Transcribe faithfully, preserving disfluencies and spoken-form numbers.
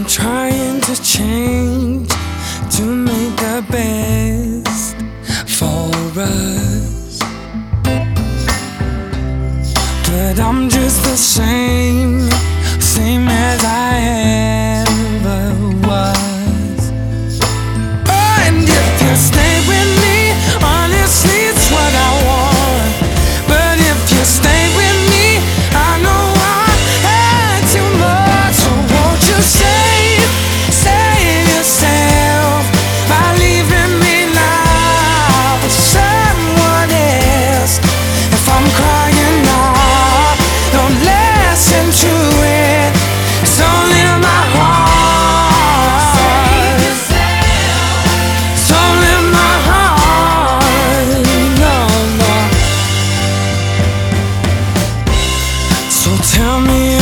trying to change to make the best for us, but I'm just the same